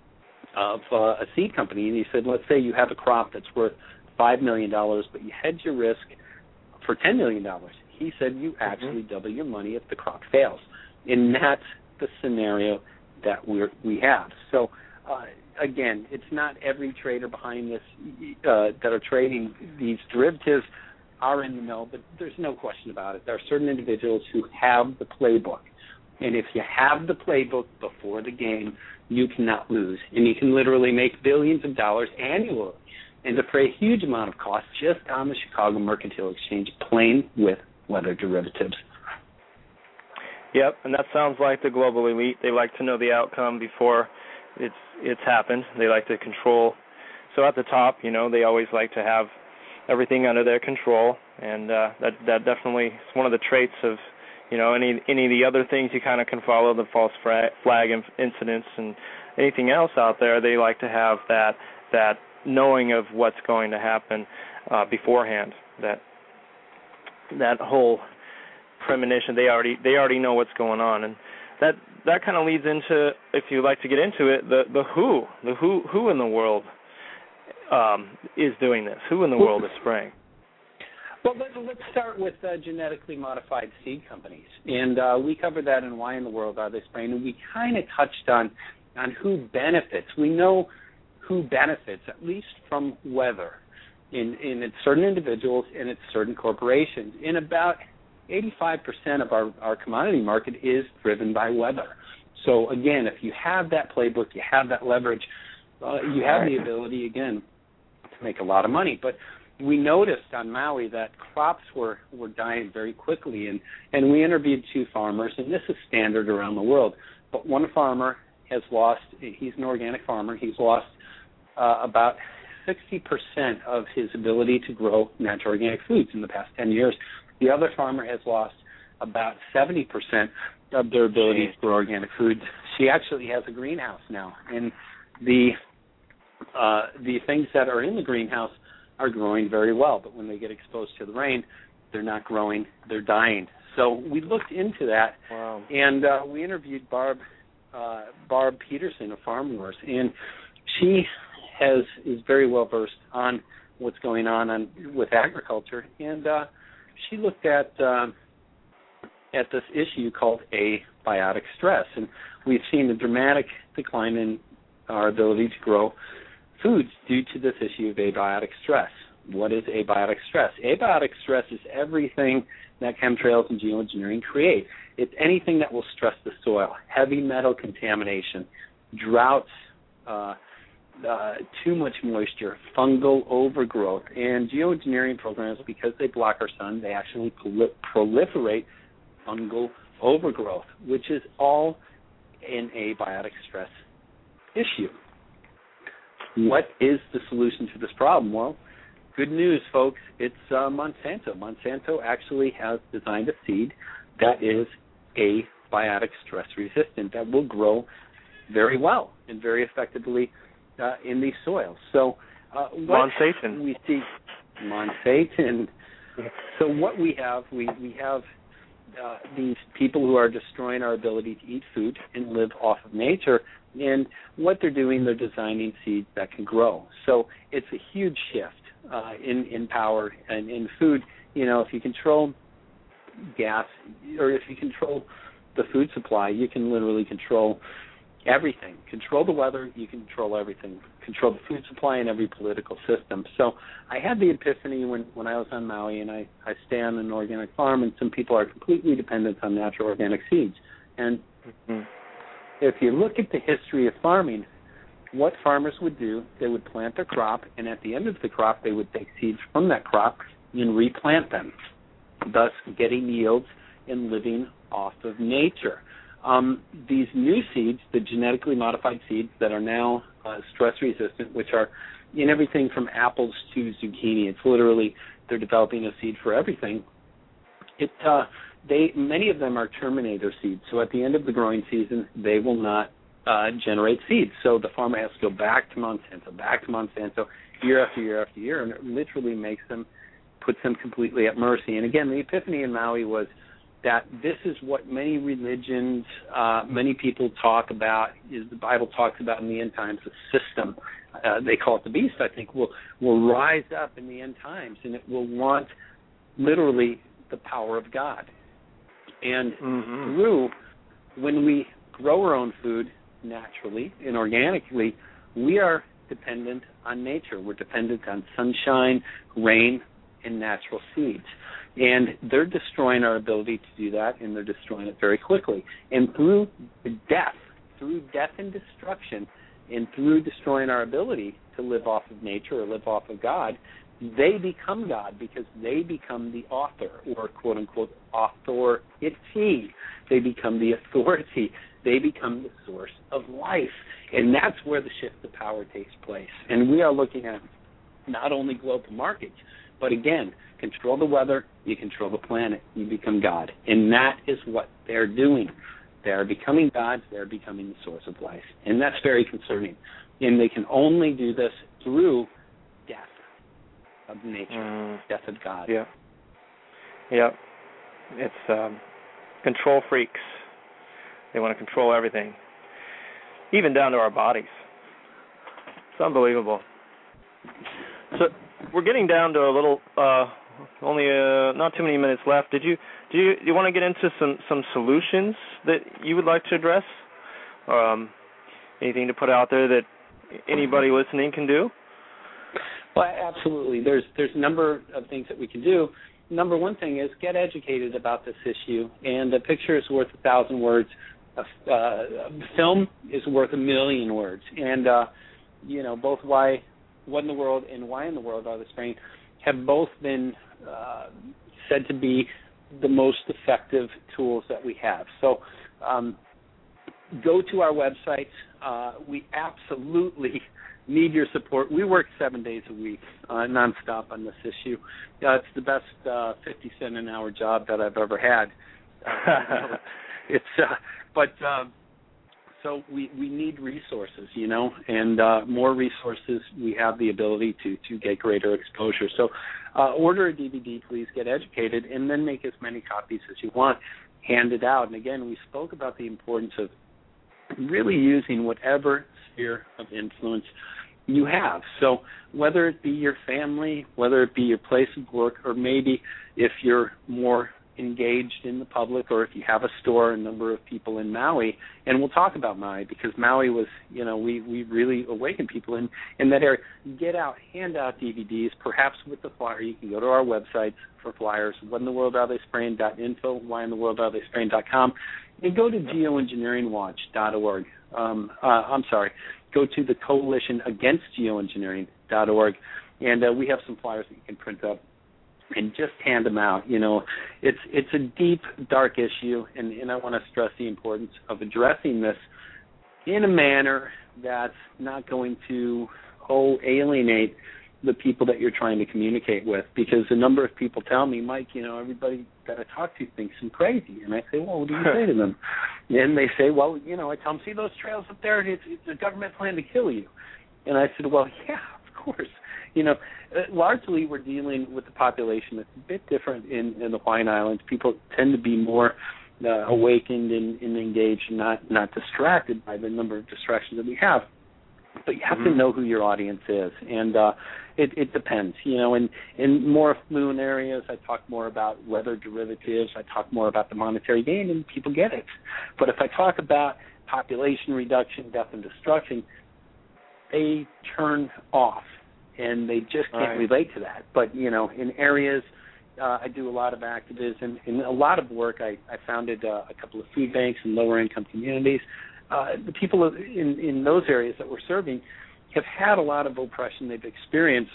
a seed company, and he said, let's say you have a crop that's worth $5 million, but you hedge your risk for $10 million. he said you actually double your money if the crop fails. And that's the scenario that we have. So, again, it's not every trader behind this that are trading these derivatives are in the know, but there's no question about it. There are certain individuals who have the playbook. And if you have the playbook before the game, you cannot lose. And you can literally make billions of dollars annually and defray a huge amount of cost just on the Chicago Mercantile Exchange playing with weather derivatives. Yep, and that sounds like the global elite. They like to know the outcome before it's happened. They like to control. So at the top, they always like to have everything under their control, and that definitely is one of the traits of, any of the other things you kind of can follow, the false flag incidents and anything else out there. They like to have that knowing of what's going to happen beforehand. That whole premonition, they already know what's going on, and that kind of leads into, if you like to get into it, the who in the world is doing this? Who in the world is spraying? Well, let's start with genetically modified seed companies, and we covered that in Why in the World Are They Spraying, and we kind of touched on who benefits. We know who benefits, at least from weather, in it's certain individuals and it's certain corporations. In about 85% of our commodity market is driven by weather. So, again, if you have that playbook, you have that leverage, you have the ability, again, to make a lot of money. But we noticed on Maui that crops were dying very quickly, and we interviewed 2 farmers, and this is standard around the world. But one farmer has lost, he's an organic farmer, he's lost about 60% of his ability to grow natural organic foods in the past 10 years. The other farmer has lost about 70% of their ability to grow organic foods. She actually has a greenhouse now, and the things that are in the greenhouse are growing very well, but when they get exposed to the rain, they're not growing, they're dying. So we looked into that, and we interviewed Barb Peterson, a farm nurse, and she is very well versed on what's going on with agriculture, and she looked at this issue called abiotic stress, and we've seen a dramatic decline in our ability to grow foods due to this issue of abiotic stress. What is abiotic stress? Abiotic stress is everything that chemtrails and geoengineering create. It's anything that will stress the soil, heavy metal contamination, droughts, too much moisture, fungal overgrowth, and geoengineering programs, because they block our sun, they actually proliferate fungal overgrowth, which is all an abiotic stress issue. What is the solution to this problem? Well, good news, folks. It's Monsanto. Monsanto actually has designed a seed that is abiotic stress resistant, that will grow very well and very effectively in these soils. So Monsanto. We see Monsanto. So what we have these people who are destroying our ability to eat food and live off of nature, and what they're doing, they're designing seeds that can grow. So it's a huge shift in power and in food. If you control gas, or if you control the food supply, you can literally control everything. Control the weather, you can control everything. Control the food supply and every political system. So I had the epiphany when I was on Maui, and I stay on an organic farm, and some people are completely dependent on natural organic seeds. And if you look at the history of farming, what farmers would do, they would plant their crop, and at the end of the crop, they would take seeds from that crop and replant them, thus getting yields and living off of nature. These new seeds, the genetically modified seeds that are now stress resistant, which are in everything from apples to zucchini, it's literally, they're developing a seed for everything. Many of them are terminator seeds, so at the end of the growing season, they will not generate seeds. So the farmer has to go back to Monsanto year after year after year, and it literally puts them completely at mercy. And again, the epiphany in Maui was that this is what many religions, many people talk about, is the Bible talks about in the end times, a system. They call it the beast, I think, will rise up in the end times, and it will want literally the power of God. And through, when we grow our own food naturally and organically, we are dependent on nature. We're dependent on sunshine, rain, and natural seeds. And they're destroying our ability to do that, and they're destroying it very quickly. And through death and destruction, and through destroying our ability to live off of nature or live off of God, they become God because they become the author, or quote-unquote authority. They become the authority. They become the source of life. And that's where the shift of power takes place. And we are looking at not only global markets, but again, control the weather, you control the planet, you become God. And that is what they're doing. They are becoming gods, they're becoming the source of life. And that's very concerning. And they can only do this through death of nature, death of God. Yeah. It's control freaks. They want to control everything, even down to our bodies. It's unbelievable. So we're getting down to a little, only not too many minutes left. Do you want to get into some solutions that you would like to address? Anything to put out there that anybody listening can do? Well, absolutely. There's a number of things that we can do. Number one thing is get educated about this issue, and a picture is worth 1,000 words. Film is worth 1,000,000 words, and both What in the World and Why in the World Are They Spraying have both been said to be the most effective tools that we have. So go to our website. We absolutely need your support. We work 7 days a week, nonstop on this issue. It's the best 50 cent an hour job that I've ever had. So we need resources, and more resources, we have the ability to get greater exposure. So order a DVD, please, get educated, and then make as many copies as you want. Hand it out. And again, we spoke about the importance of really using whatever sphere of influence you have. So whether it be your family, whether it be your place of work, or maybe if you're more engaged in the public, or if you have a store, a number of people in Maui, and we'll talk about Maui because Maui was, we really awakened people in that area. Get out, hand out DVDs, perhaps with the flyer. You can go to our websites for flyers, whatintheworldaretheyspraying.info, whyintheworldaretheyspraying.com, and go to geoengineeringwatch.org. Go to the Coalition Against Geoengineering.org, and we have some flyers that you can print up and just hand them out. It's a deep, dark issue, and I want to stress the importance of addressing this in a manner that's not going to alienate the people that you're trying to communicate with, because a number of people tell me, Mike, everybody that I talk to thinks I'm crazy. And I say, well, what do you say to them? And they say, well, I tell them, see those trails up there? It's a government plan to kill you. And I said, well, yeah, of course. Largely we're dealing with the population that's a bit different in the Hawaiian Islands. People tend to be more awakened and engaged and not distracted by the number of distractions that we have. But you have to know who your audience is, and it depends. In more affluent areas, I talk more about weather derivatives. I talk more about the monetary gain, and people get it. But if I talk about population reduction, death, and destruction, they turn off, and they just can't relate to that. But, in areas, I do a lot of activism. In a lot of work, I founded a couple of food banks in lower-income communities. The people in those areas that we're serving have had a lot of oppression they've experienced,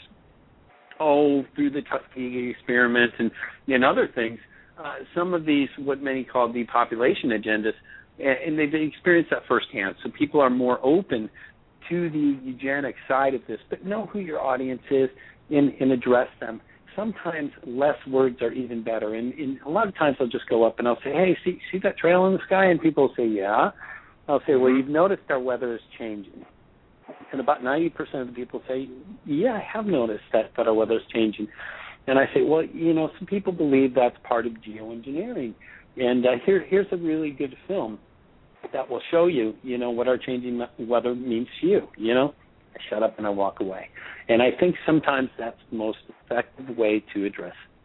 through the Tuskegee experiment and other things. Some of these, what many call depopulation agendas, and they've experienced that firsthand. So people are more open to the eugenic side of this, but know who your audience is and address them. Sometimes less words are even better. And a lot of times I'll just go up and I'll say, hey, see that trail in the sky? And people will say, yeah. I'll say, well, you've noticed our weather is changing. And about 90% of the people say, yeah, I have noticed that our weather is changing. And I say, well, some people believe that's part of geoengineering. And here's a really good film that will show you, what our changing weather means to you. I shut up and I walk away. And I think sometimes that's the most effective way to address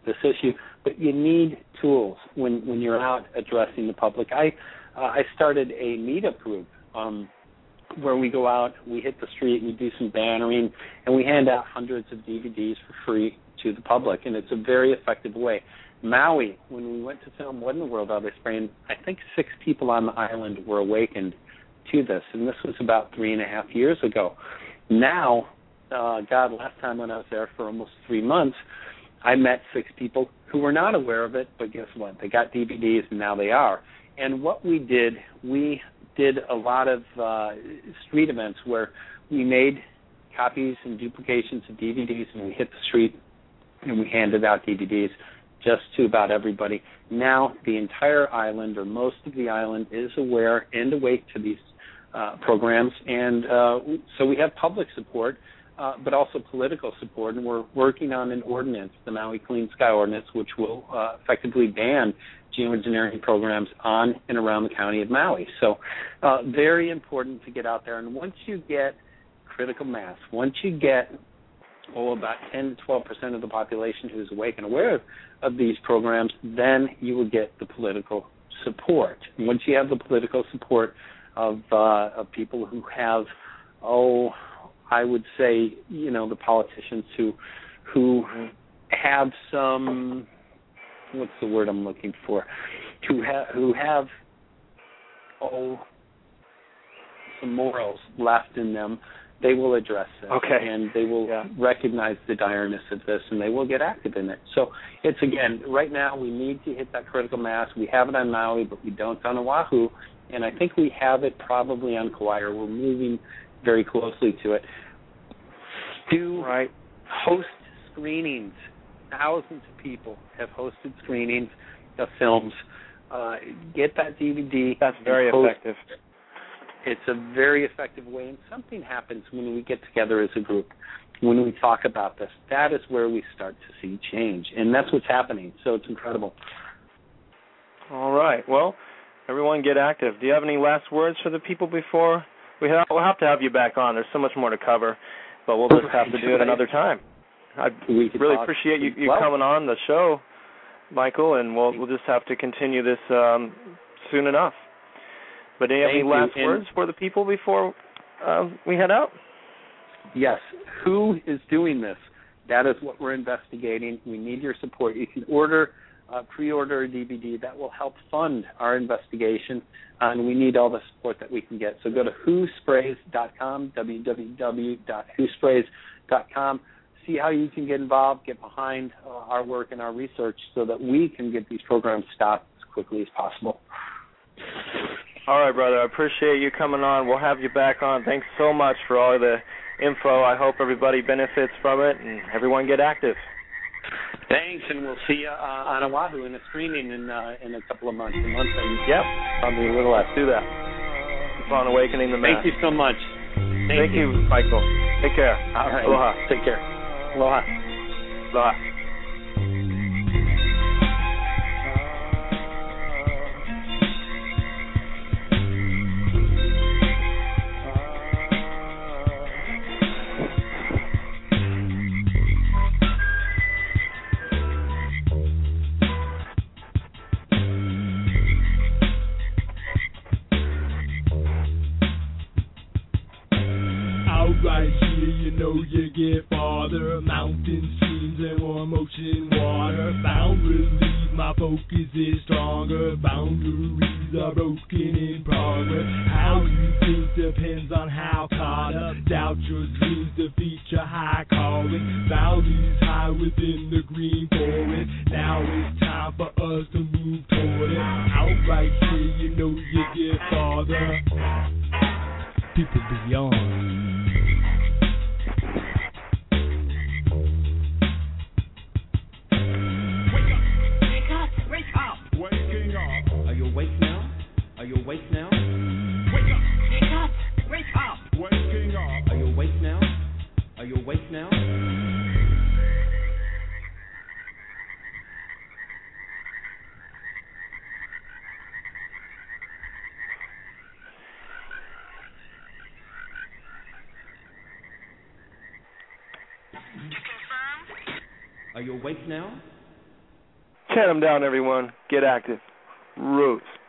this issue, but you need tools when you're out addressing the public. I started a meetup group where we go out, we hit the street, we do some bannering, and we hand out hundreds of DVDs for free to the public, and it's a very effective way. Maui, when we went to film What in the World Are They Spraying, I think 6 people on the island were awakened to this, and this was about 3.5 years ago. Now, last time when I was there for almost 3 months, I met 6 people who were not aware of it, but guess what? They got DVDs, and now they are. And what we did a lot of street events where we made copies and duplications of DVDs, and we hit the street, and we handed out DVDs just to about everybody. Now the entire island, or most of the island, is aware and awake to these programs, and so we have public support, but also political support, and we're working on an ordinance, the Maui Clean Sky Ordinance, which will effectively ban geoengineering programs on and around the county of Maui. So very important to get out there, and once you get critical mass, once you get about 10 to 12% of the population who's awake and aware of these programs, then you will get the political support. And once you have the political support of people who have, I would say, the politicians who have some, what's the word I'm looking for, who have some morals left in them, they will address this, and they will recognize the direness of this, and they will get active in it. So it's, again, right now we need to hit that critical mass. We have it on Maui, but we don't on Oahu, and I think we have it probably on Kauai, or we're moving very closely to it. Host screenings. Thousands of people have hosted screenings of films. Get that DVD. That's very effective. It's a very effective way, and something happens when we get together as a group, when we talk about this. That is where we start to see change, and that's what's happening, so it's incredible. All right. Well, everyone get active. Do you have any last words for the people before? We'll have to have you back on. There's so much more to cover, but we'll just have to do it another time. I really appreciate you coming on the show, Michael, and we'll just have to continue this soon enough. But do you have any last words for the people before we head out? Yes. Who is doing this? That is what we're investigating. We need your support. You can pre-order a DVD. That will help fund our investigation, and we need all the support that we can get. So go to whosprays.com, www.whosprays.com. See how you can get involved, get behind our work and our research so that we can get these programs stopped as quickly as possible. All right, brother. I appreciate you coming on. We'll have you back on. Thanks so much for all the info. I hope everybody benefits from it and everyone get active. Thanks, and we'll see you on Oahu in a screening in a couple of months. Yep, probably a little less. Do that. Keep on awakening the mass. Thank you so much. Thank you, Michael. Take care. All right. Aloha. Take care. Aloha. Aloha. Right here, you know you get farther. Mountain streams and warm ocean water. Found relief, my focus is stronger. Boundaries are broken in progress. How you think depends on how caught up. Doubt your dreams, defeat your high calling. Values high within the green forest. Now it's time for us to move toward it. Out right here, you know you get farther. People beyond. Are you awake now? Are you awake now? Wake up! Wake up! Wake up! Waking up! Are you awake now? Are you awake now? Are you awake now? Chant them down, everyone. Get active. Roots.